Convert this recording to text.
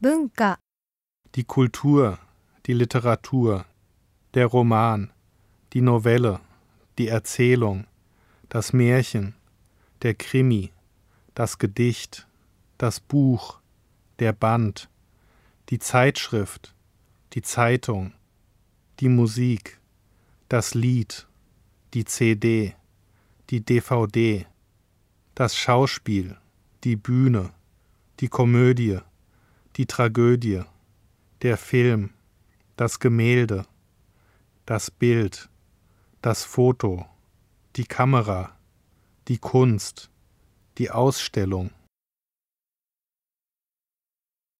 文化、 Die Kultur, die Literatur, der Roman, die Novelle, die Erzählung, das Märchen, der Krimi, das Gedicht, das Buch, der Band, die Zeitschrift, die Zeitung, die Musik, das Lied, die CD, die DVD, das Schauspiel, die Bühne, die Komödie, die Tragödie, der Film, das Gemälde, das Bild, das Foto, die Kamera, die Kunst, die Ausstellung,